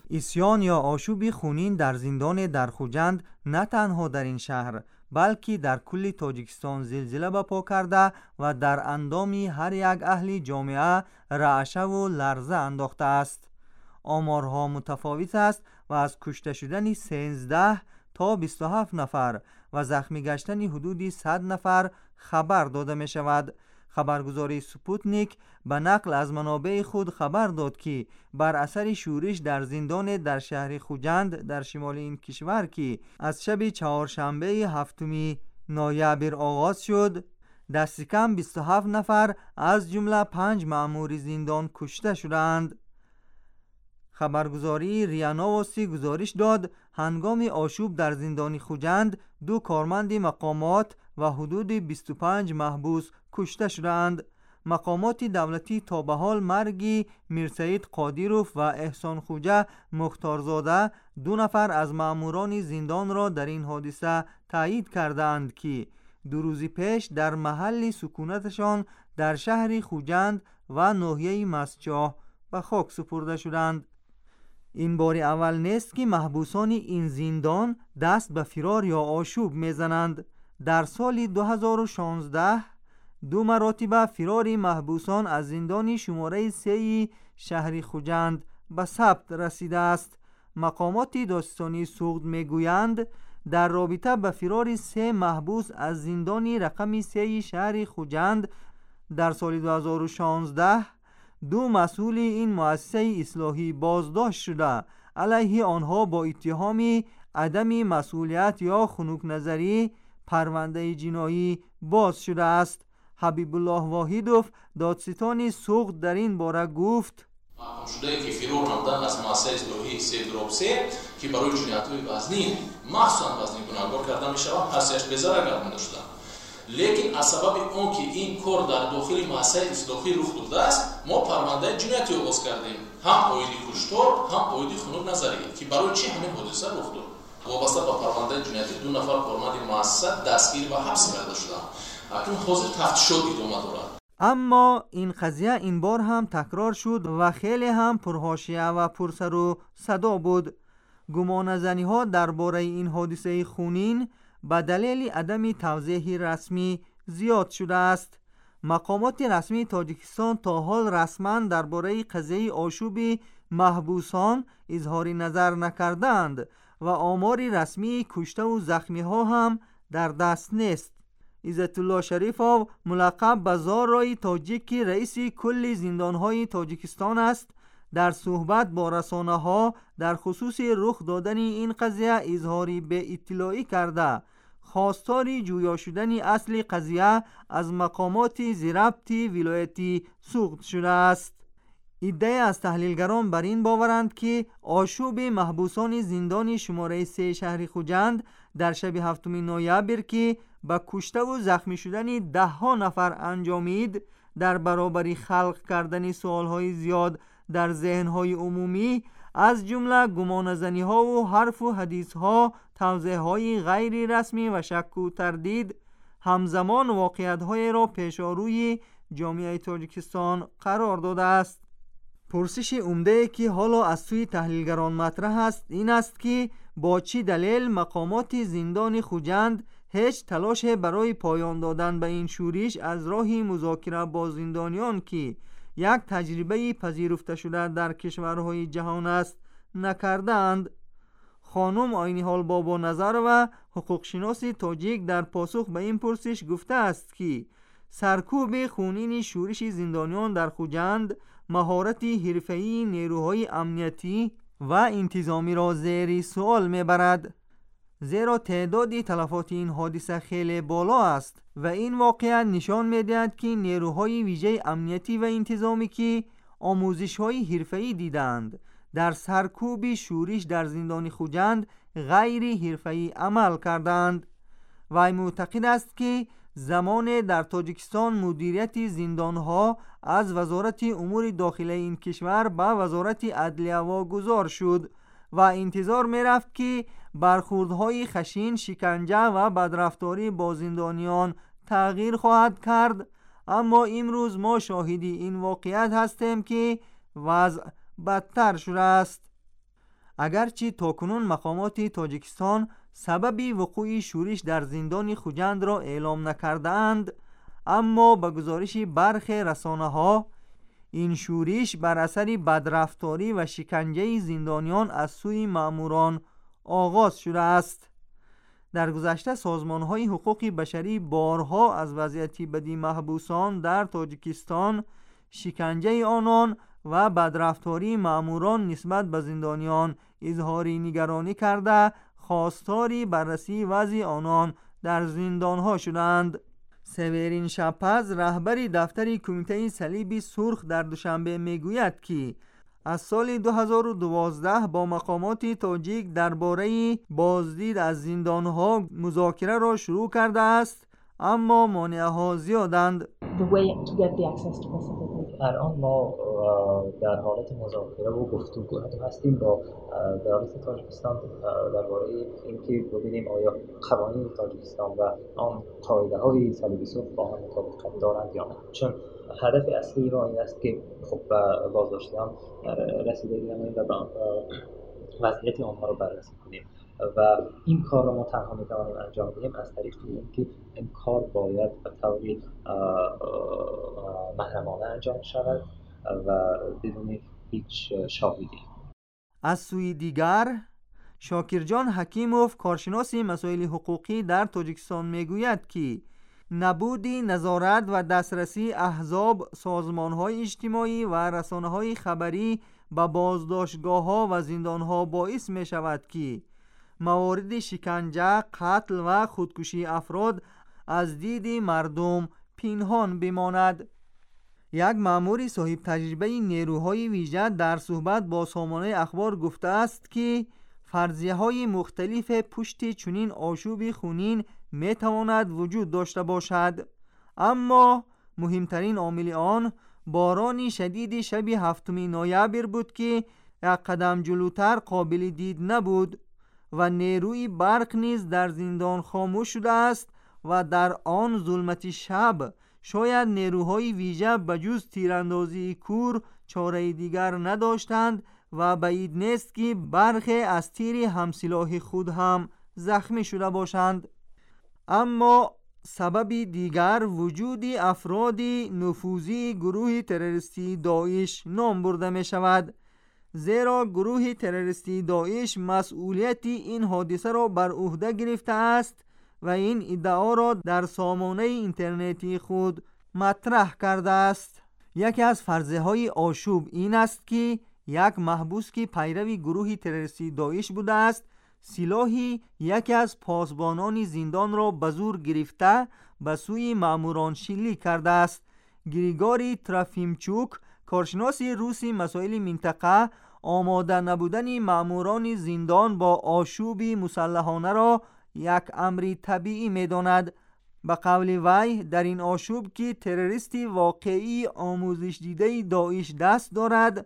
اسیان یا آشوب خونین در زندان درخوجند نه تنها در این شهر بلکه در کل تاجیکستان زلزله برپا کرده و در اندامی هر یک اهل جامعه رعشه و لرزه انداخته است. آمارها متفاوت است و از کشته شدن 13 تا 27 نفر و زخمی گشتن حدود 100 نفر خبر داده می شود. خبرگزاری سپوتنیک به نقل از منابع خود خبر داد که بر اثر شورش در زندان در شهر خوجند در شمال این کشور که از شب چهارشنبه 7 نوامبر آغاز شد، دست کم 27 نفر از جمله 5 مأمور زندان کشته شدند. خبرگزاری ریاناواسی گزارش داد هنگام آشوب در زندان خوجند 2 کارمند مقامات و حدود 25 محبوس کشته شدند. مقامات دولتی تا به حال مرگ میرسید قادیروف و احسان خوجه مختارزاده 2 نفر از مأموران زندان را در این حادثه تایید کردند که 2 روز پیش در محل سکونتشان در شهر خوجند و ناحیه مسجاه به خاک سپرده شدند. این بار اول نیست که محبوسان این زندان دست به فرار یا آشوب میزنند. در سال 2016 2 مراتب فرار محبوسان از زندان شماره 3 شهر خوجند به ثبت رسیده است. مقامات دادستانی سوغد میگویند در رابطه به فرار 3 محبوس از زندان رقم 3 شهر خوجند در سال 2016 2 مسئول این مؤسسه اصلاحی بازداشت شده. علیه آنها با اتهام عدم مسئولیت یا خنک نظری پرونده جنایی باز شده است. حبیب الله واحدوف دادستان سوغد در این باره گفت شده که فرار نمودن از مؤسسه اصلاحی 3 که برای جنایت‌های وزنی مخصوصاً وزنی گناهکار کرده می‌شود حسیش بزرگ گردانده شده، لیکن از سبب اون که این کار در داخل مؤسسه اصلاحی رخ داده است ما پرونده جنایتی آغاز کردیم، هم اویدی کشتار هم اویدی خنک نظری که برای چی همین حادثه رخ داد. وابسته به پرونده جنایتی 2 نفر کارمند مؤسسه دستگیر و حبس کرده شدند. اکنون حاضر تفتیشات ادامه دارد. اما این قضیه این بار هم تکرار شد و خیلی هم پرحاشیه و پرسر و صدا بود. گمانه‌زنی ها درباره این حادثه خونین به دلیل عدم توضیح رسمی زیاد شده است. مقامات رسمی تاجیکستان تا حال رسما درباره قضیه آشوب محبوسان اظهار نظر نکردند و آمار رسمی کشته و زخمی ها هم در دست نیست. عزت الله شریفov ملقب به زارای تاجیک رئیس کل زندانهای تاجیکستان است در صحبت با رسانه ها در خصوص رخ دادن این قضیه اظهاری به اطلاعی کرده خواستار جویا شدن اصل قضیه از مقامات ضبط ولایتی سوغد شده است. ادعای از تحلیلگران بر این باورند که آشوب محبوسان زندان شماره 3 شهر خوجند در شب 7 نوامبر که با کشته و زخمی شدن 10 نفر انجامید در برابر خلق کردن سوالهای زیاد در ذهنهای عمومی از جمله گمانه‌زنی ها و حرف و حدیث ها، توضیح های غیر رسمی و شک و تردید همزمان واقعیت های را پیشاروی جامعه تاجیکستان قرار داده است. پرسش عمده که حالا از سوی تحلیلگران مطرح است این است که با چه دلیل مقامات زندان خوجند هیچ تلاش برای پایان دادن به این شورش از راه مذاکره با زندانیان که یک تجربه پذیرفته شده در کشورهای جهان است نکردند. خانم عینی حال بابا نظر و حقوق شناس تاجیک در پاسخ به این پرسش گفته است که سرکوب خونین شورش زندانیان در خوجند مهارت حرفه‌ای نیروهای امنیتی و انتظامی را زیر سوال میبرد، زیرا تعداد تلفات این حادثه خیلی بالا است و این واقعیت نشان میدهد که نیروهای ویژه امنیتی و انتظامی که آموزش‌های حرفه‌ای دیدند در سرکوب شورش در زندان خوجند غیر حرفه‌ای عمل کردند. وی معتقد است که زمان در تاجیکستان مدیریت زندانها از وزارت امور داخلی این کشور به وزارت عدلیه واگذار شد و انتظار می رفت که برخوردهای خشن، شکنجه و بدرفتاری با زندانیان تغییر خواهد کرد، اما امروز ما شاهد این واقعیت هستیم که وضع بدتر شده است. اگرچه تاکنون مقامات تاجیکستان سبب وقوع شورش در زندان خوجند را اعلام نکردند، اما به گزارش برخی رسانه‌ها این شورش بر اثر بدرفتاری و شکنجه زندانیان از سوی مأموران آغاز شده است. در گذشته سازمان‌های حقوق بشری بارها از وضعیت بدی محبوسان در تاجیکستان، شکنجه آنان و بدرفتاری مأموران نسبت به زندانیان اظهار نگرانی کرده خواستار بررسی وضع آنان در زندان‌ها شدند. سویرین شپز رهبر دفتر کمیته صلیب سرخ در دوشنبه میگوید که از سال 2012 با مقامات تاجیک درباره بازدید از زندان‌ها مذاکره را شروع کرده است، اما مانع‌ها زیادند. الان ما در حالت مذاکره و گفتگو هستیم با دولت تاجیکستان درباره اینکه ببینیم آیا قوانین تاجیکستان و آن قاعده‌های صلیب سرخ با آن مطابقت دارند یا نه. چون هدف اصلی ما این است که خب بازداشتیان رسیدگی کنیم و وضعیت آنها رو بررسی کنیم و این کار رو ما تنها میتوانیم انجام بدیم از طریق اینکه این کار باید به طوری محرمانه انجام شود و بدون هیچ شاهدی. از سوی دیگر شاکرجان حکیموف کارشناس مسائل حقوقی در تاجیکستان میگوید که نبود نظارت و دسترسی احزاب، سازمان‌های اجتماعی و رسانه‌های خبری به بازداشتگاه‌ها و زندان‌ها باعث می‌شود که موارد شکنجه، قتل و خودکشی افراد از دید مردم پنهان بماند. یک مأمور صاحب تجربه نیروهای ویژه در صحبت با سامانه اخبار گفته است که فرضیه‌های مختلف پشت چنین آشوب خونین میتواند وجود داشته باشد، اما مهمترین عامل آن باران شدید شب 7 نوامبر بود که یک قدم جلوتر قابل دید نبود و نیروی برق نیز در زندان خاموش شده است و در آن ظلمت شب شاید نیروهای ویژه بجز تیراندازی کور چاره دیگر نداشتند و بعید نیست که برخی از تیر همسلاح خود هم زخمی شده باشند. اما سبب دیگر وجود افراد نفوذی گروه تروریستی داعش نام برده می شود، زیرا گروه تروریستی داعش مسئولیت این حادثه را بر عهده گرفته است و این ادعا را در سامانه اینترنتی خود مطرح کرده است. یکی از فرضیه‌های آشوب این است که یک محبوس که پیرو گروه تروریستی داعش بوده است، سلاحی یکی از پاسبانان زندان را به زور گرفته به سوی مأموران شلیک کرده است. گریگوری ترافیمچوک، کارشناس روسی مسائل منطقه، آماده نبودن مأموران زندان با آشوب مسلحانه را یک امر طبیعی می‌داند. به قول وی در این آشوب که تروریستی واقعی آموزش دیده داعش دست دارد،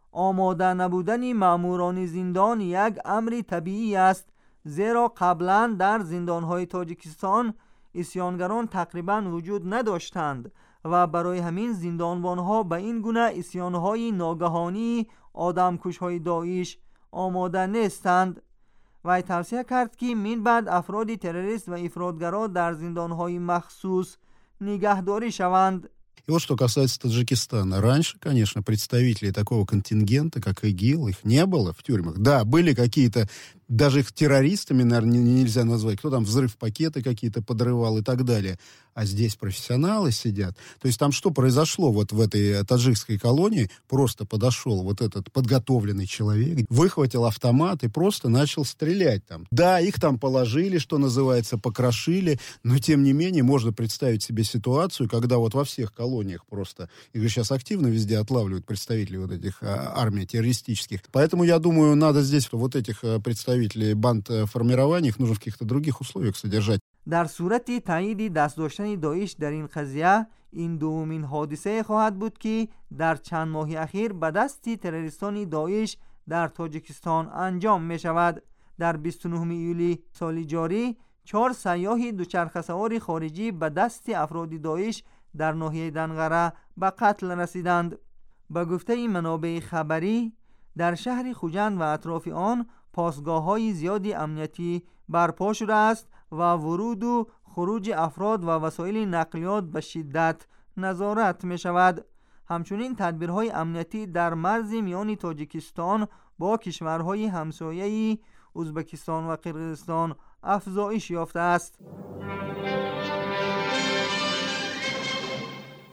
آماده نبودن مأموران زندان یک امر طبیعی است، زیرا قبلا در زندان‌های تاجیکستان عصیانگران تقریباً وجود نداشتند و برای همین زندانبان‌ها به این گونه عصیان‌های ناگهانی آدمکش‌های داعش آماده نیستند. و توصیه کرد که من بعد افراد تروریست و افراطگرا در زندان‌های مخصوص نگهداری شوند. И вот что касается Таджикистана. Раньше, конечно, представителей такого контингента, как ИГИЛ, их не было в тюрьмах. Да, были какие-то, даже их террористами, наверное, нельзя назвать, кто там взрыв-пакеты какие-то подрывал и так далее. А здесь профессионалы сидят. То есть там что произошло вот в этой таджикской колонии? Просто подошел вот этот подготовленный человек, выхватил автомат и просто начал стрелять там. Да, их там положили, что называется, покрошили, но тем не менее можно представить себе ситуацию, когда вот во всех колониях просто, их же сейчас активно везде отлавливают представителей вот этих армий террористических. Поэтому я думаю, надо здесь вот этих представителей бандформирований, их нужно в каких-то других условиях содержать. در صورت تایید دست داشتن داعش در این قضیه، این دومین حادثه خواهد بود که در چند ماه اخیر به دست تروریستان داعش در تاجیکستان انجام می شود. در 29 ایولی سال جاری 4 سیاح دوچرخه سوار خارجی به دست افراد داعش در ناحیه دنغره به قتل رسیدند. به گفته منابع خبری در شهر خوجند و اطراف آن پاسگاه‌های زیادی امنیتی برپا شده است و ورود و خروج افراد و وسایل نقلیات به شدت نظارت می شود. همچنین تدبیرهای امنیتی در مرز میان تاجیکستان با کشورهای همسایه ازبکستان و قرقیزستان افزایش یافته است.